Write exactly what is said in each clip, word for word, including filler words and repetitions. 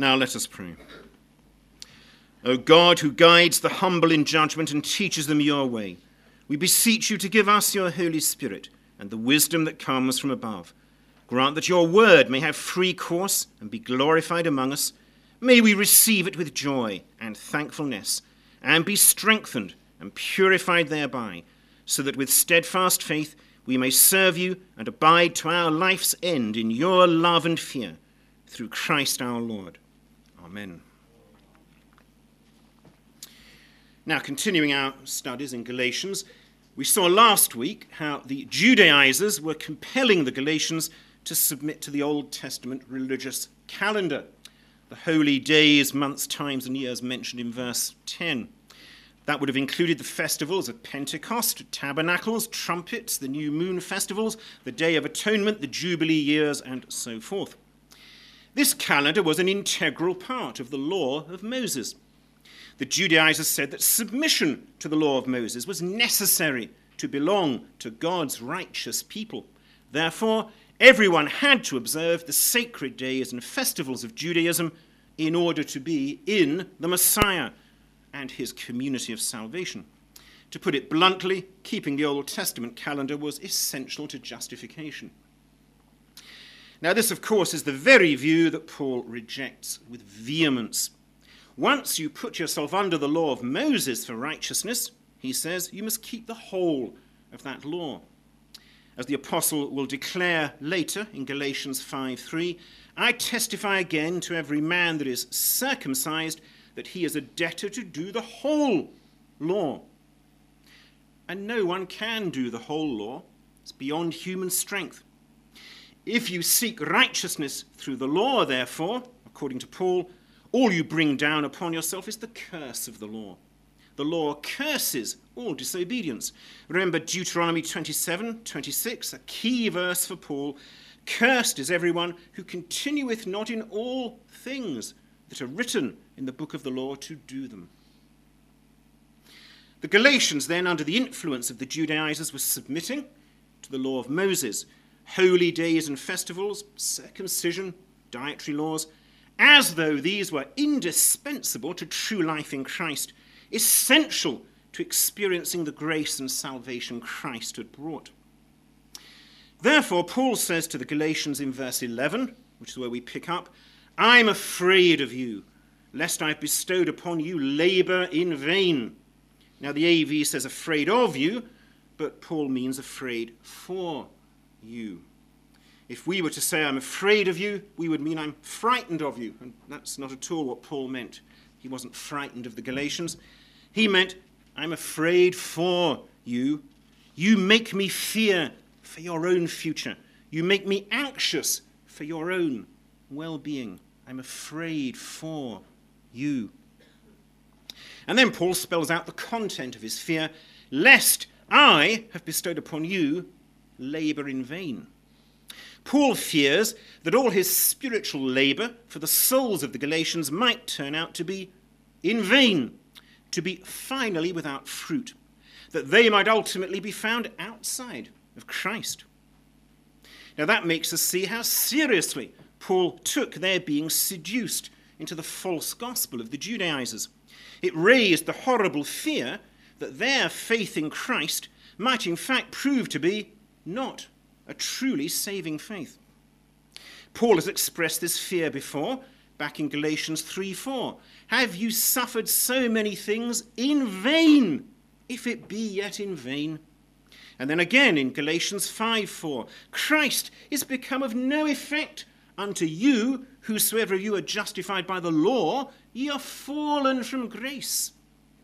Now let us pray. O God, who guides the humble in judgment and teaches them your way, we beseech you to give us your Holy Spirit and the wisdom that comes from above. Grant that your word may have free course and be glorified among us. May we receive it with joy and thankfulness, and be strengthened and purified thereby, so that with steadfast faith we may serve you and abide to our life's end in your love and fear, through Christ our Lord. Amen. Now, continuing our studies in Galatians, we saw last week how the Judaizers were compelling the Galatians to submit to the Old Testament religious calendar, the holy days, months, times, and years mentioned in verse ten. That would have included the festivals of Pentecost, tabernacles, trumpets, the new moon festivals, the Day of Atonement, the Jubilee years, and so forth. This calendar was an integral part of the law of Moses. The Judaizers said that submission to the law of Moses was necessary to belong to God's righteous people. Therefore, everyone had to observe the sacred days and festivals of Judaism in order to be in the Messiah and his community of salvation. To put it bluntly, keeping the Old Testament calendar was essential to justification. Now, this, of course, is the very view that Paul rejects with vehemence. Once you put yourself under the law of Moses for righteousness, he says, you must keep the whole of that law. As the apostle will declare later in Galatians five three, I testify again to every man that is circumcised that he is a debtor to do the whole law. And no one can do the whole law. It's beyond human strength. If you seek righteousness through the law, therefore, according to Paul, all you bring down upon yourself is the curse of the law. The law curses all disobedience. Remember Deuteronomy twenty-seven twenty-six, a key verse for Paul. Cursed is everyone who continueth not in all things that are written in the book of the law to do them. The Galatians then, under the influence of the Judaizers, were submitting to the law of Moses, holy days and festivals, circumcision, dietary laws, as though these were indispensable to true life in Christ, essential to experiencing the grace and salvation Christ had brought. Therefore, Paul says to the Galatians in verse eleven, which is where we pick up, I'm afraid of you, lest I have bestowed upon you labor in vain. Now, the A V says afraid of you, but Paul means afraid for you. If we were to say, I'm afraid of you, we would mean I'm frightened of you. And that's not at all what Paul meant. He wasn't frightened of the Galatians. He meant, I'm afraid for you. You make me fear for your own future. You make me anxious for your own well-being. I'm afraid for you. And then Paul spells out the content of his fear, lest I have bestowed upon you labor in vain. Paul fears that all his spiritual labor for the souls of the Galatians might turn out to be in vain, to be finally without fruit, that they might ultimately be found outside of Christ. Now that makes us see how seriously Paul took their being seduced into the false gospel of the Judaizers. It raised the horrible fear that their faith in Christ might in fact prove to be not a truly saving faith. Paul has expressed this fear before, back in Galatians three four. Have you suffered so many things in vain, if it be yet in vain? And then again in Galatians five four, Christ is become of no effect unto you, whosoever you are justified by the law, ye are fallen from grace.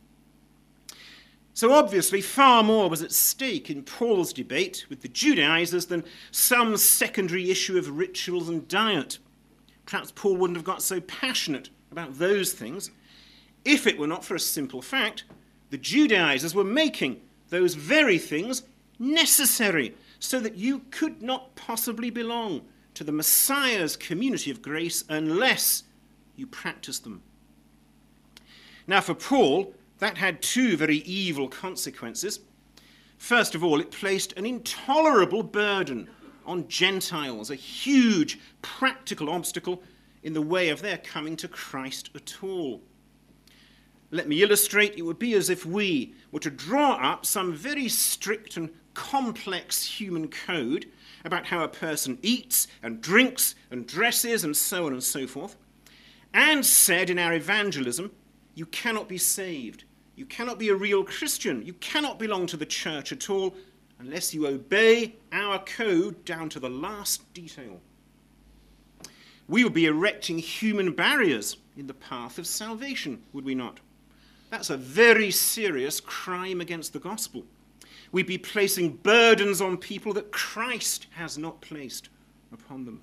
So obviously far more was at stake in Paul's debate with the Judaizers than some secondary issue of rituals and diet. Perhaps Paul wouldn't have got so passionate about those things if it were not for a simple fact. The Judaizers were making those very things necessary so that you could not possibly belong to the Messiah's community of grace unless you practiced them. Now for Paul, that had two very evil consequences. First of all, it placed an intolerable burden on Gentiles, a huge practical obstacle in the way of their coming to Christ at all. Let me illustrate. It would be as if we were to draw up some very strict and complex human code about how a person eats and drinks and dresses and so on and so forth, and said in our evangelism, you cannot be saved, you cannot be a real Christian, you cannot belong to the church at all unless you obey our code down to the last detail. We would be erecting human barriers in the path of salvation, would we not? That's a very serious crime against the gospel. We'd be placing burdens on people that Christ has not placed upon them.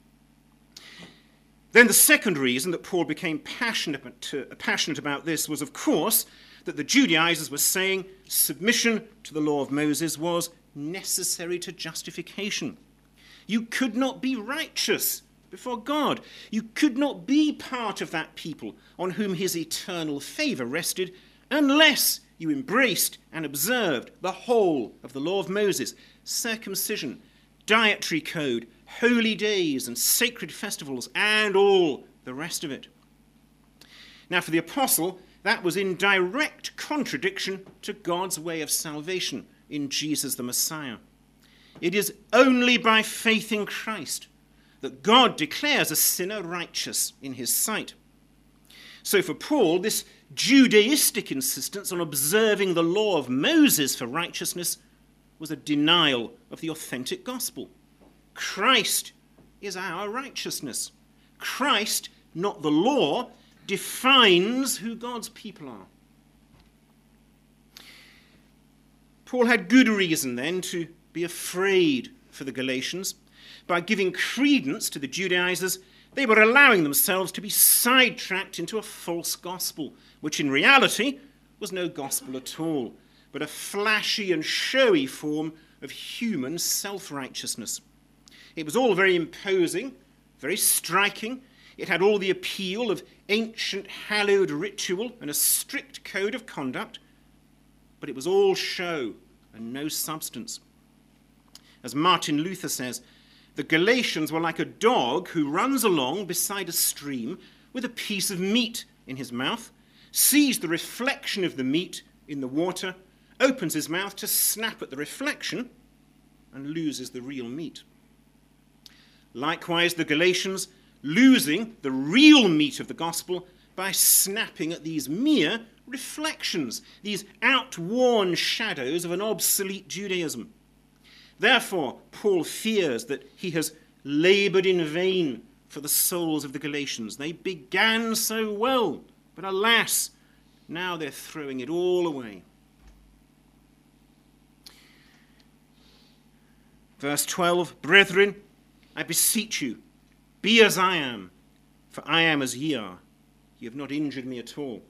Then the second reason that Paul became passionate about, to, passionate about this was, of course, that the Judaizers were saying submission to the law of Moses was necessary to justification. You could not be righteous before God. You could not be part of that people on whom his eternal favor rested unless you embraced and observed the whole of the law of Moses, circumcision, dietary code, holy days and sacred festivals, and all the rest of it. Now, for the apostle, that was in direct contradiction to God's way of salvation in Jesus the Messiah. It is only by faith in Christ that God declares a sinner righteous in his sight. So for Paul, this Judaistic insistence on observing the law of Moses for righteousness was a denial of the authentic gospel. Christ is our righteousness. Christ, not the law, defines who God's people are. Paul had good reason then to be afraid for the Galatians. By giving credence to the Judaizers, they were allowing themselves to be sidetracked into a false gospel, which in reality was no gospel at all, but a flashy and showy form of human self-righteousness. It was all very imposing, very striking. It had all the appeal of ancient hallowed ritual and a strict code of conduct, but it was all show and no substance. As Martin Luther says, the Galatians were like a dog who runs along beside a stream with a piece of meat in his mouth, sees the reflection of the meat in the water, opens his mouth to snap at the reflection, and loses the real meat. Likewise, the Galatians, losing the real meat of the gospel by snapping at these mere reflections, these outworn shadows of an obsolete Judaism. Therefore, Paul fears that he has labored in vain for the souls of the Galatians. They began so well, but alas, now they're throwing it all away. Verse twelve, brethren, I beseech you, be as I am, for I am as ye are. You have not injured me at all.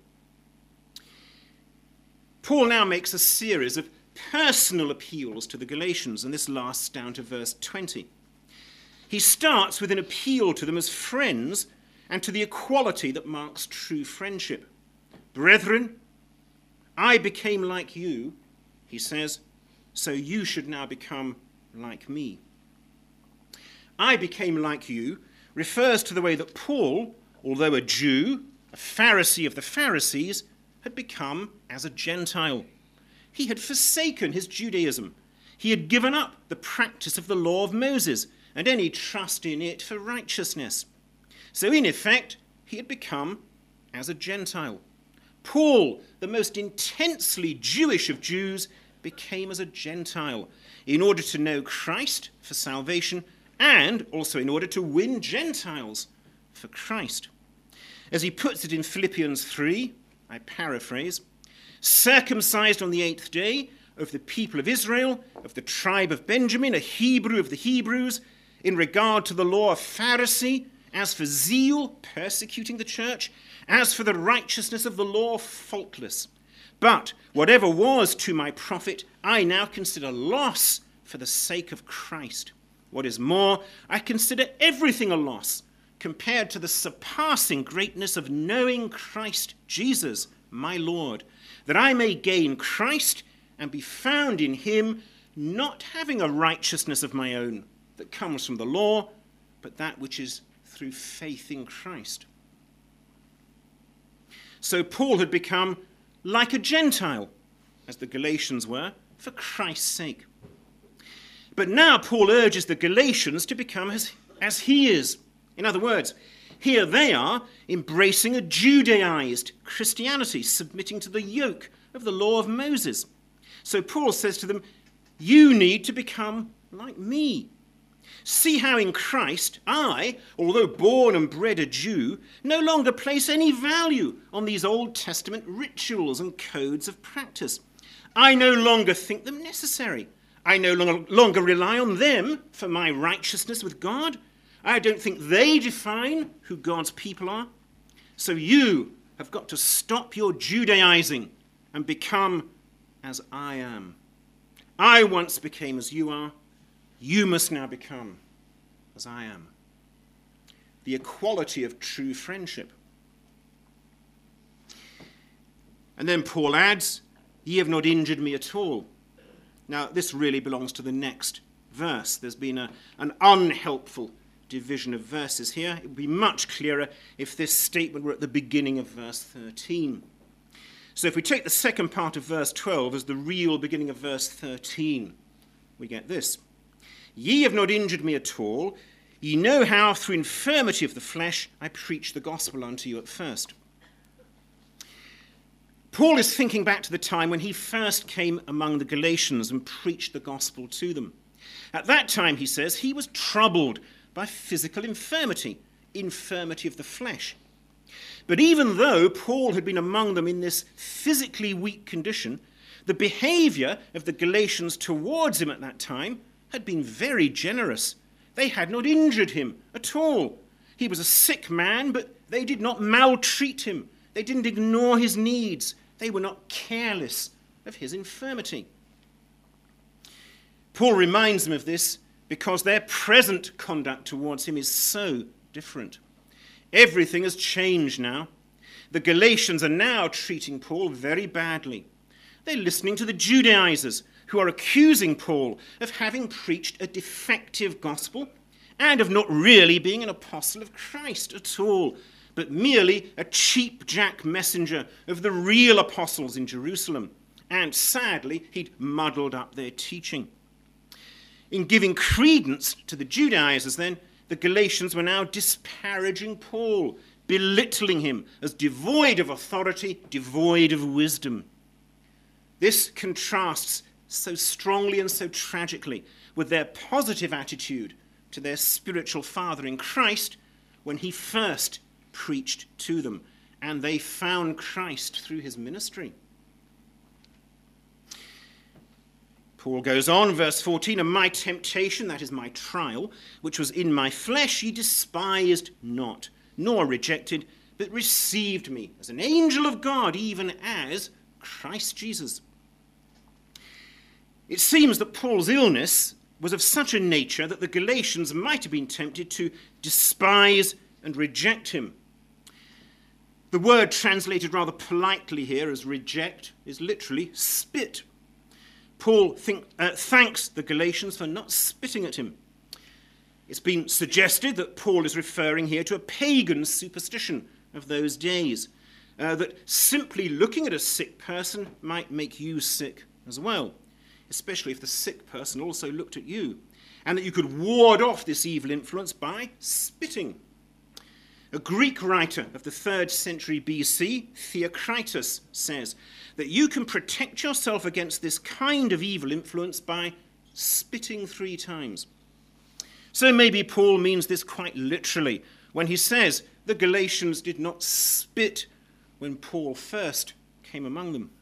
Paul now makes a series of personal appeals to the Galatians, and this lasts down to verse twenty. He starts with an appeal to them as friends and to the equality that marks true friendship. Brethren, I became like you, he says, so you should now become like me. I became like you refers to the way that Paul, although a Jew, a Pharisee of the Pharisees, had become as a Gentile. He had forsaken his Judaism. He had given up the practice of the law of Moses and any trust in it for righteousness. So in effect, he had become as a Gentile. Paul, the most intensely Jewish of Jews, became as a Gentile in order to know Christ for salvation and also in order to win Gentiles for Christ. As he puts it in Philippians three, I paraphrase, circumcised on the eighth day, of the people of Israel, of the tribe of Benjamin, a Hebrew of the Hebrews, in regard to the law, a Pharisee, as for zeal, persecuting the church, as for the righteousness of the law, faultless. But whatever was to my profit, I now consider loss for the sake of Christ. What is more, I consider everything a loss compared to the surpassing greatness of knowing Christ Jesus, my Lord, that I may gain Christ and be found in him, not having a righteousness of my own that comes from the law, but that which is through faith in Christ. So Paul had become like a Gentile, as the Galatians were, for Christ's sake. But now Paul urges the Galatians to become as, as he is. In other words, here they are embracing a Judaized Christianity, submitting to the yoke of the law of Moses. So Paul says to them, you need to become like me. See how in Christ I, although born and bred a Jew, no longer place any value on these Old Testament rituals and codes of practice. I no longer think them necessary. I no longer rely on them for my righteousness with God. I don't think they define who God's people are. So you have got to stop your Judaizing and become as I am. I once became as you are. You must now become as I am. The equality of true friendship. And then Paul adds, ye have not injured me at all. Now, this really belongs to the next verse. There's been a, an unhelpful division of verses here. It would be much clearer if this statement were at the beginning of verse thirteen. So if we take the second part of verse twelve as the real beginning of verse thirteen, we get this. Ye have not injured me at all. Ye know how through infirmity of the flesh I preached the gospel unto you at first. Paul is thinking back to the time when he first came among the Galatians and preached the gospel to them. At that time, he says, he was troubled by physical infirmity, infirmity of the flesh. But even though Paul had been among them in this physically weak condition, the behavior of the Galatians towards him at that time had been very generous. They had not injured him at all. He was a sick man, but they did not maltreat him. They didn't ignore his needs. They were not careless of his infirmity. Paul reminds them of this because their present conduct towards him is so different. Everything has changed now. The Galatians are now treating Paul very badly. They're listening to the Judaizers who are accusing Paul of having preached a defective gospel and of not really being an apostle of Christ at all, but merely a cheap-jack messenger of the real apostles in Jerusalem. And sadly, he'd muddled up their teaching. In giving credence to the Judaizers, then, the Galatians were now disparaging Paul, belittling him as devoid of authority, devoid of wisdom. This contrasts so strongly and so tragically with their positive attitude to their spiritual father in Christ when he first preached to them, and they found Christ through his ministry. Paul goes on, verse fourteen, and my temptation, that is my trial, which was in my flesh, ye despised not, nor rejected, but received me as an angel of God, even as Christ Jesus. It seems that Paul's illness was of such a nature that the Galatians might have been tempted to despise and reject him. The word translated rather politely here as reject is literally spit. Paul think, uh, thanks the Galatians for not spitting at him. It's been suggested that Paul is referring here to a pagan superstition of those days, uh, that simply looking at a sick person might make you sick as well, especially if the sick person also looked at you, and that you could ward off this evil influence by spitting. A Greek writer of the third century B C, Theocritus, says that you can protect yourself against this kind of evil influence by spitting three times. So maybe Paul means this quite literally when he says the Galatians did not spit when Paul first came among them.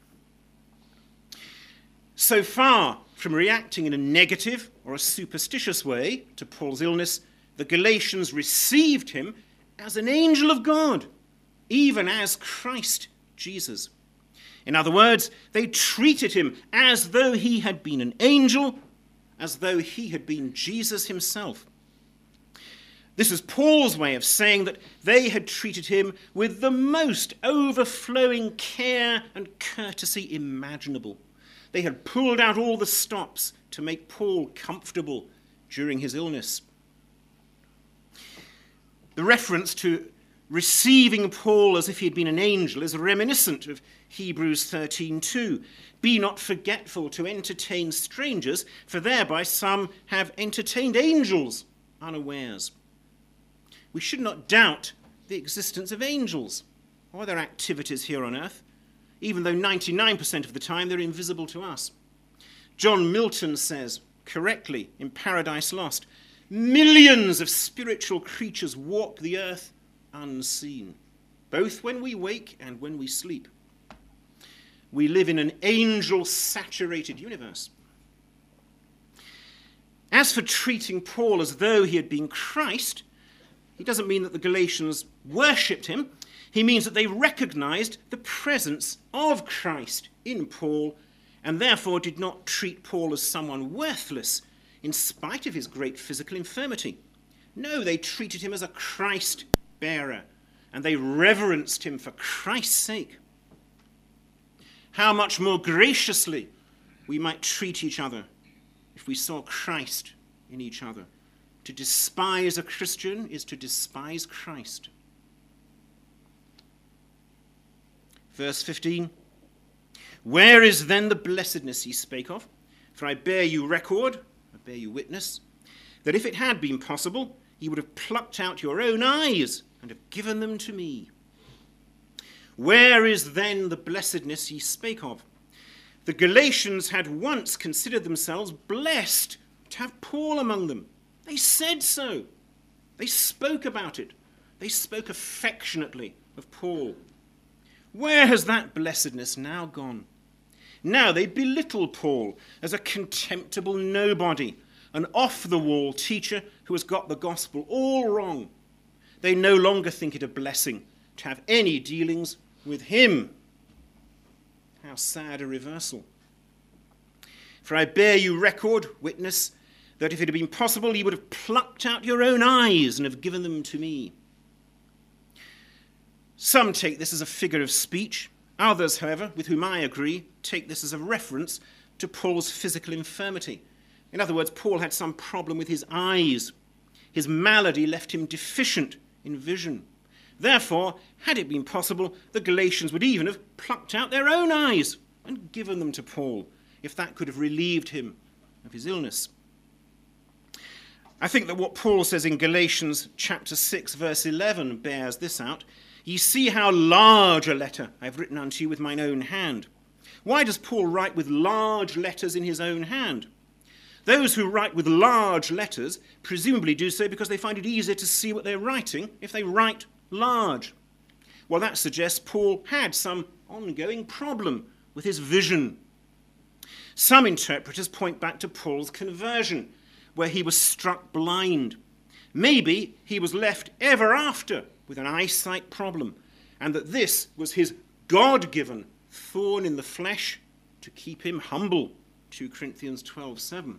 So far from reacting in a negative or a superstitious way to Paul's illness, the Galatians received him as an angel of God, even as Christ Jesus. In other words, they treated him as though he had been an angel, as though he had been Jesus himself. This is Paul's way of saying that they had treated him with the most overflowing care and courtesy imaginable. They had pulled out all the stops to make Paul comfortable during his illness. The reference to receiving Paul as if he had been an angel is reminiscent of Hebrews thirteen two. Be not forgetful to entertain strangers, for thereby some have entertained angels unawares. We should not doubt the existence of angels or their activities here on earth, even though ninety-nine percent of the time they're invisible to us. John Milton says, correctly, in Paradise Lost, millions of spiritual creatures walk the earth unseen, both when we wake and when we sleep. We live in an angel-saturated universe. As for treating Paul as though he had been Christ, he doesn't mean that the Galatians worshipped him. He means that they recognized the presence of Christ in Paul and therefore did not treat Paul as someone worthless in spite of his great physical infirmity. No, they treated him as a Christ-bearer, and they reverenced him for Christ's sake. How much more graciously we might treat each other if we saw Christ in each other. To despise a Christian is to despise Christ. Verse fifteen. Where is then the blessedness ye spake of? For I bear you record, I bear you witness, that if it had been possible, ye would have plucked out your own eyes and have given them to me. Where is then the blessedness ye spake of? The Galatians had once considered themselves blessed to have Paul among them. They said so. They spoke about it. They spoke affectionately of Paul. Where has that blessedness now gone? Now they belittle Paul as a contemptible nobody, an off-the-wall teacher who has got the gospel all wrong. They no longer think it a blessing to have any dealings with him. How sad a reversal. For I bear you record, witness, that if it had been possible, ye would have plucked out your own eyes and have given them to me. Some take this as a figure of speech. Others, however, with whom I agree, take this as a reference to Paul's physical infirmity. In other words, Paul had some problem with his eyes. His malady left him deficient in vision. Therefore, had it been possible, the Galatians would even have plucked out their own eyes and given them to Paul, if that could have relieved him of his illness. I think that what Paul says in Galatians chapter six, verse eleven, bears this out. Ye see how large a letter I have written unto you with mine own hand. Why does Paul write with large letters in his own hand? Those who write with large letters presumably do so because they find it easier to see what they're writing if they write large. Well, that suggests Paul had some ongoing problem with his vision. Some interpreters point back to Paul's conversion, where he was struck blind. Maybe he was left ever after with an eyesight problem, and that this was his God-given thorn in the flesh to keep him humble. Second Corinthians twelve seven.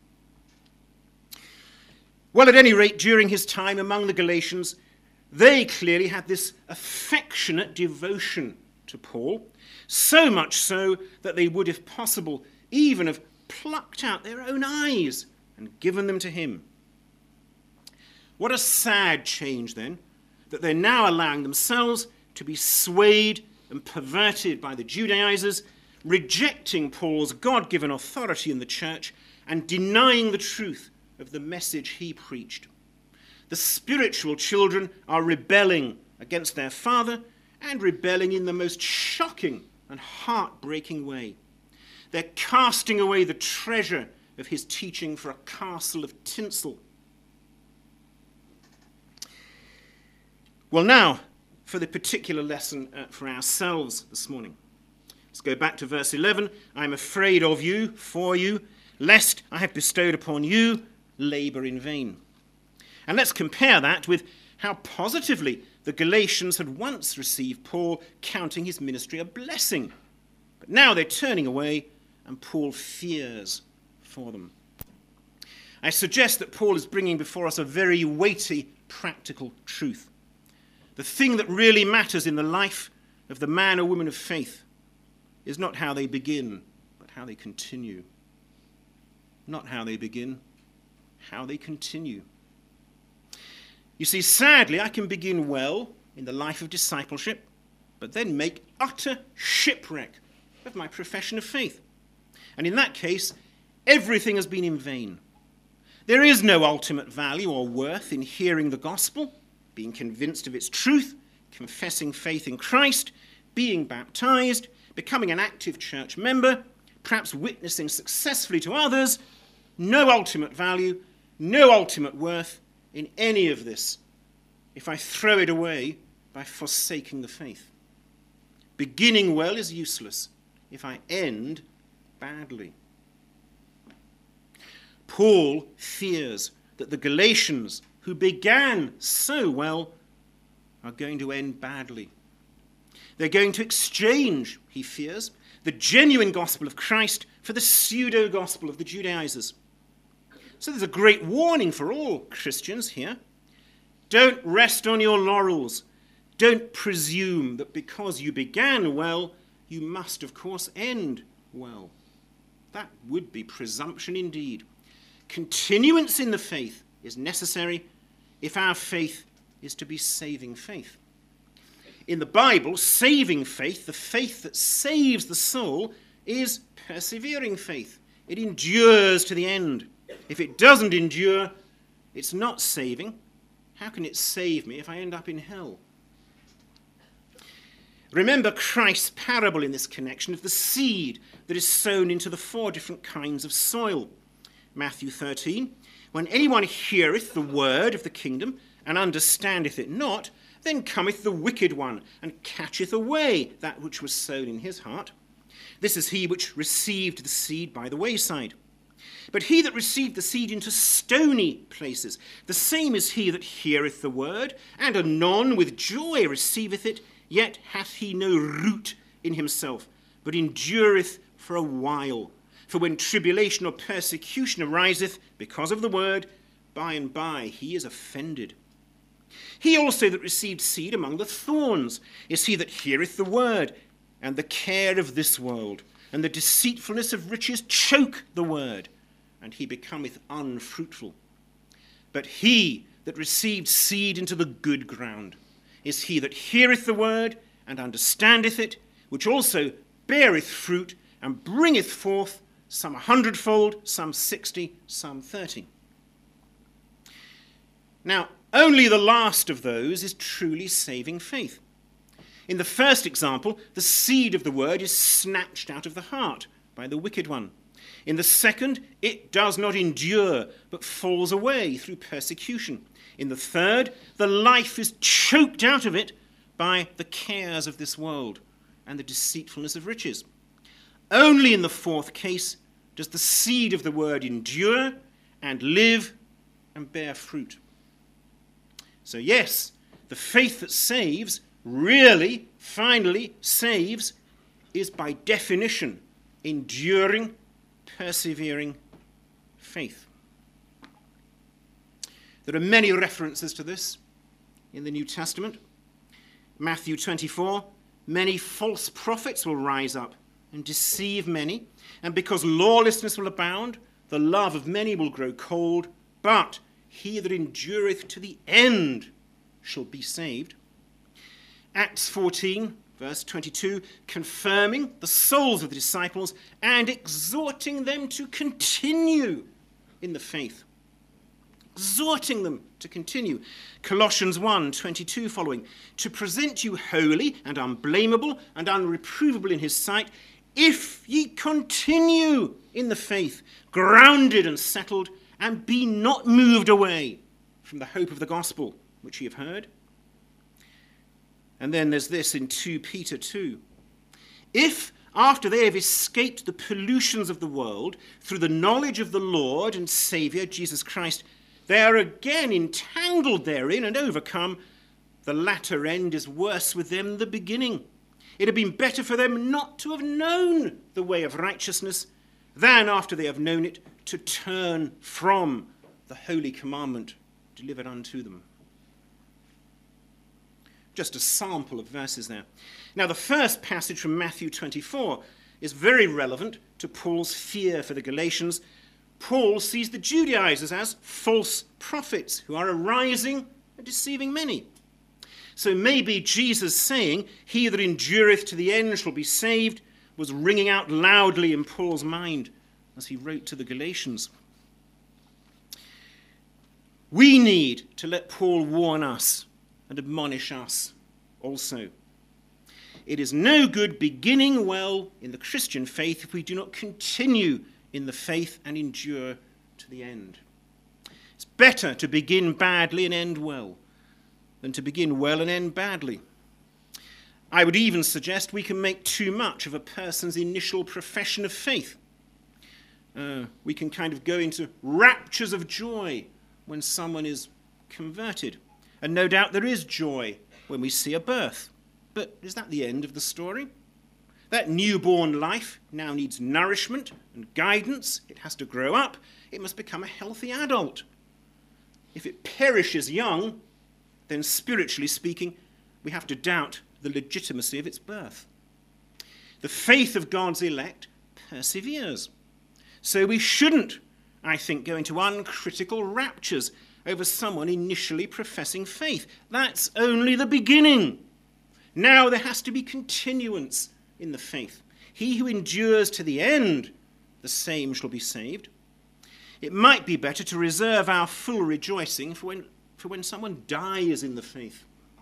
Well, at any rate, during his time among the Galatians, they clearly had this affectionate devotion to Paul, so much so that they would, if possible, even have plucked out their own eyes and given them to him. What a sad change, then, that they're now allowing themselves to be swayed and perverted by the Judaizers, rejecting Paul's God-given authority in the church and denying the truth of the message he preached. The spiritual children are rebelling against their father and rebelling in the most shocking and heartbreaking way. They're casting away the treasure of his teaching for a castle of tinsel. Well, now, for the particular lesson uh, for ourselves this morning. Let's go back to verse eleven. I am afraid of you, for you, lest I have bestowed upon you labour in vain. And let's compare that with how positively the Galatians had once received Paul, counting his ministry a blessing. But now they're turning away, and Paul fears for them. I suggest that Paul is bringing before us a very weighty, practical truth. The thing that really matters in the life of the man or woman of faith is not how they begin, but how they continue. Not how they begin, how they continue. You see, sadly, I can begin well in the life of discipleship, but then make utter shipwreck of my profession of faith. And in that case, everything has been in vain. There is no ultimate value or worth in hearing the gospel, being convinced of its truth, confessing faith in Christ, being baptized, becoming an active church member, perhaps witnessing successfully to others. No ultimate value, no ultimate worth in any of this if I throw it away by forsaking the faith. Beginning well is useless if I end badly. Paul fears that the Galatians, who began so well, are going to end badly. They're going to exchange, he fears, the genuine gospel of Christ for the pseudo-gospel of the Judaizers. So there's a great warning for all Christians here. Don't rest on your laurels. Don't presume that because you began well, you must, of course, end well. That would be presumption indeed. Continuance in the faith is necessary if our faith is to be saving faith. In the Bible, saving faith, the faith that saves the soul, is persevering faith. It endures to the end. If it doesn't endure, it's not saving. How can it save me if I end up in hell? Remember Christ's parable in this connection of the seed that is sown into the four different kinds of soil. Matthew thirteen, when anyone heareth the word of the kingdom and understandeth it not, then cometh the wicked one and catcheth away that which was sown in his heart. This is he which received the seed by the wayside. But he that received the seed into stony places, the same is he that heareth the word, and anon with joy receiveth it, yet hath he no root in himself, but endureth for a while. For when tribulation or persecution ariseth because of the word, by and by he is offended. He also that received seed among the thorns is he that heareth the word, and the care of this world, and the deceitfulness of riches choke the word, and he becometh unfruitful. But he that received seed into the good ground is he that heareth the word, and understandeth it, which also beareth fruit, and bringeth forth some a hundredfold, some sixty, some thirty. Now, only the last of those is truly saving faith. In the first example, the seed of the word is snatched out of the heart by the wicked one. In the second, it does not endure, but falls away through persecution. In the third, the life is choked out of it by the cares of this world and the deceitfulness of riches. Only in the fourth case does the seed of the word endure and live and bear fruit. So yes, the faith that saves, really, finally saves, is by definition enduring, persevering faith. There are many references to this in the New Testament. Matthew twenty-four, many false prophets will rise up and deceive many, and because lawlessness will abound, the love of many will grow cold, but he that endureth to the end shall be saved. Acts fourteen, verse twenty-two, confirming the souls of the disciples and exhorting them to continue in the faith. Exhorting them to continue. Colossians one, twenty-two following, to present you holy and unblameable and unreprovable in his sight, if ye continue in the faith, grounded and settled, and be not moved away from the hope of the gospel which ye have heard. And then there's this in Second Peter two. If, after they have escaped the pollutions of the world through the knowledge of the Lord and Saviour, Jesus Christ, they are again entangled therein and overcome, the latter end is worse with them than the beginning. It had been better for them not to have known the way of righteousness than, after they have known it, to turn from the holy commandment delivered unto them. Just a sample of verses there. Now, the first passage from Matthew twenty-four is very relevant to Paul's fear for the Galatians. Paul sees the Judaizers as false prophets who are arising and deceiving many. So maybe Jesus saying, "He that endureth to the end shall be saved," was ringing out loudly in Paul's mind as he wrote to the Galatians. We need to let Paul warn us and admonish us also. It is no good beginning well in the Christian faith if we do not continue in the faith and endure to the end. It's better to begin badly and end well than to begin well and end badly. I would even suggest we can make too much of a person's initial profession of faith. Uh, we can kind of go into raptures of joy when someone is converted. And no doubt there is joy when we see a birth. But is that the end of the story? That newborn life now needs nourishment and guidance. It has to grow up. It must become a healthy adult. If it perishes young, then spiritually speaking, we have to doubt the legitimacy of its birth. The faith of God's elect perseveres. So we shouldn't, I think, go into uncritical raptures over someone initially professing faith. That's only the beginning. Now there has to be continuance in the faith. He who endures to the end, the same shall be saved. It might be better to reserve our full rejoicing for when, for when someone dies in the faith.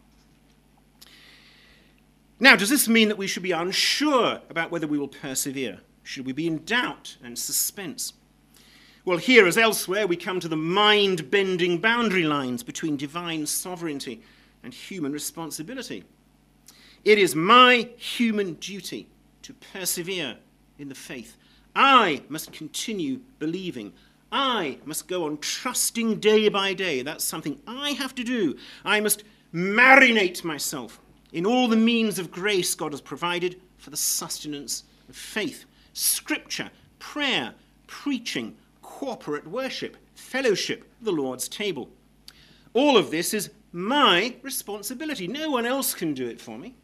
Now, does this mean that we should be unsure about whether we will persevere? Should we be in doubt and suspense? Well, here as elsewhere, we come to the mind-bending boundary lines between divine sovereignty and human responsibility. It is my human duty to persevere in the faith. I must continue believing. I must go on trusting day by day. That's something I have to do. I must marinate myself in all the means of grace God has provided for the sustenance of faith. Scripture, prayer, preaching, corporate worship, fellowship, the Lord's table. All of this is my responsibility. No one else can do it for me.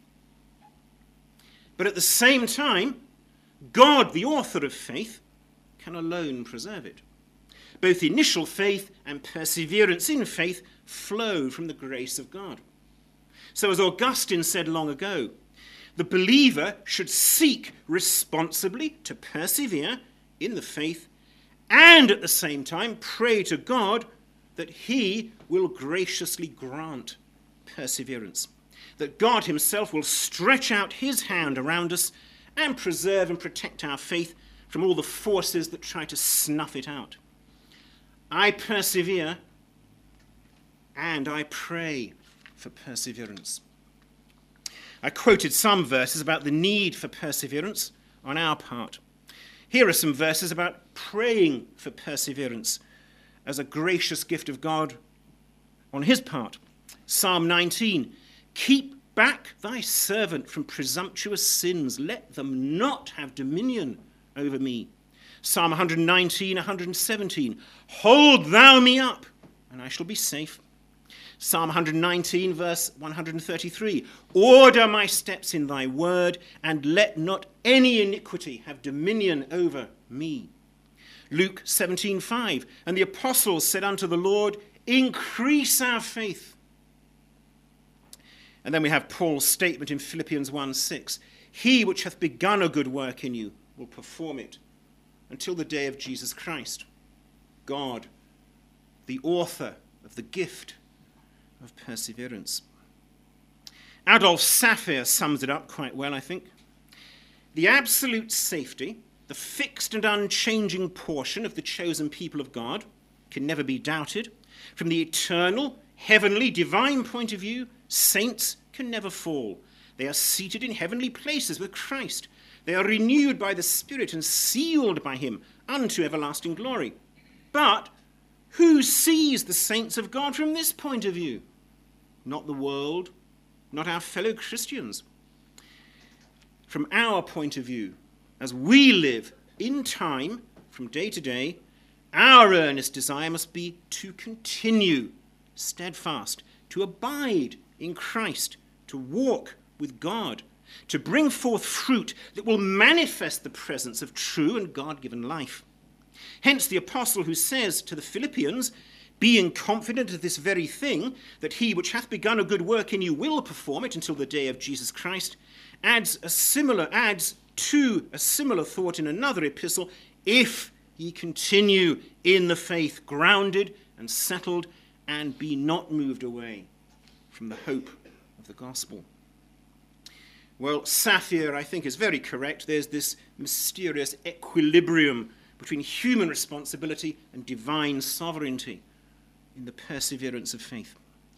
But at the same time, God, the author of faith, can alone preserve it. Both initial faith and perseverance in faith flow from the grace of God. So as Augustine said long ago, the believer should seek responsibly to persevere in the faith and at the same time pray to God that he will graciously grant perseverance, that God himself will stretch out his hand around us and preserve and protect our faith from all the forces that try to snuff it out. I persevere and I pray for perseverance. I quoted some verses about the need for perseverance on our part. Here are some verses about praying for perseverance as a gracious gift of God on his part. Psalm nineteen, keep back thy servant from presumptuous sins. Let them not have dominion over me. Psalm one nineteen, one seventeen, hold thou me up, and I shall be safe. Psalm one nineteen, verse one thirty-three, order my steps in thy word, and let not any iniquity have dominion over me. Luke seventeen five, and the apostles said unto the Lord, increase our faith. And then we have Paul's statement in Philippians one six, he which hath begun a good work in you will perform it until the day of Jesus Christ. God, the author of the gift of perseverance. Adolf Saphir sums it up quite well, I think. The absolute safety, the fixed and unchanging portion of the chosen people of God can never be doubted. From the eternal, heavenly, divine point of view, saints can never fall. They are seated in heavenly places with Christ. They are renewed by the Spirit and sealed by him unto everlasting glory. But who sees the saints of God from this point of view? Not the world, not our fellow Christians. From our point of view, as we live in time, from day to day, our earnest desire must be to continue steadfast, to abide in Christ, to walk with God, to bring forth fruit that will manifest the presence of true and God-given life. Hence the apostle who says to the Philippians, being confident of this very thing, that he which hath begun a good work in you will perform it until the day of Jesus Christ, adds a similar, adds to a similar thought in another epistle, if ye continue in the faith, grounded and settled, and be not moved away from the hope of the gospel. Well, Saphir, I think, is very correct. There's this mysterious equilibrium between human responsibility and divine sovereignty in the perseverance of faith.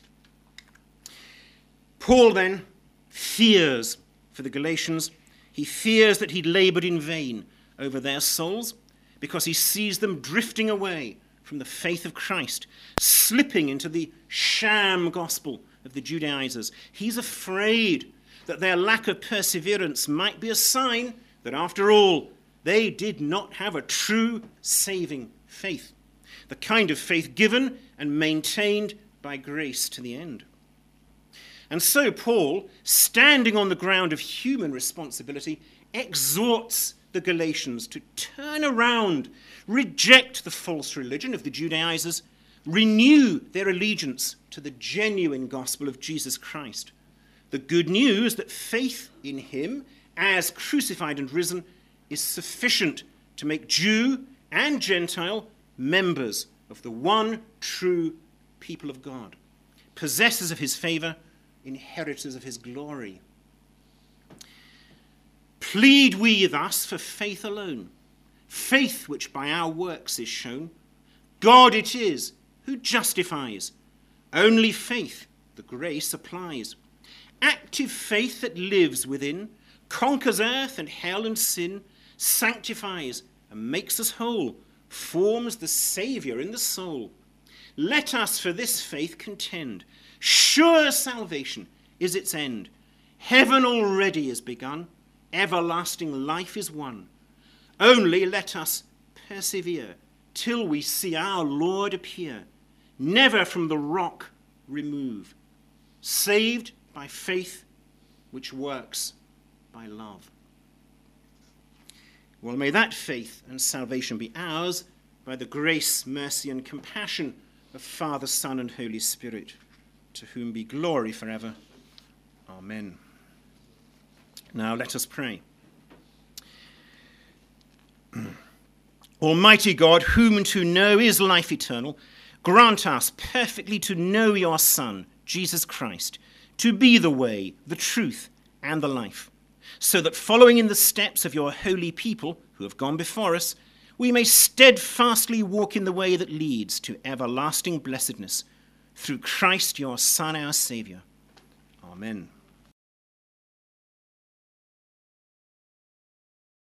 Paul then fears for the Galatians. He fears that he'd labored in vain over their souls because he sees them drifting away from the faith of Christ, slipping into the sham gospel of the Judaizers. He's afraid that their lack of perseverance might be a sign that, after all, they did not have a true saving faith, the kind of faith given and maintained by grace to the end. And so Paul, standing on the ground of human responsibility, exhorts the Galatians to turn around, reject the false religion of the Judaizers, renew their allegiance to the genuine gospel of Jesus Christ. The good news that faith in him, as crucified and risen, is sufficient to make Jew and Gentile members of the one true people of God, possessors of his favor, inheritors of his glory. Plead we thus for faith alone, faith which by our works is shown. God it is who justifies, only faith the grace applies. Active faith that lives within, conquers earth and hell and sin, sanctifies and makes us whole, forms the Saviour in the soul. Let us for this faith contend. Sure salvation is its end. Heaven already is begun. Everlasting life is won. Only let us persevere till we see our Lord appear. Never from the rock remove. Saved by faith which works by love. Well, may that faith and salvation be ours by the grace, mercy, and compassion of Father, Son, and Holy Spirit, to whom be glory forever. Amen. Now let us pray. Almighty God, whom to know is life eternal, grant us perfectly to know your Son, Jesus Christ, to be the way, the truth, and the life, so that following in the steps of your holy people who have gone before us, we may steadfastly walk in the way that leads to everlasting blessedness, through Christ your Son, our Saviour. Amen.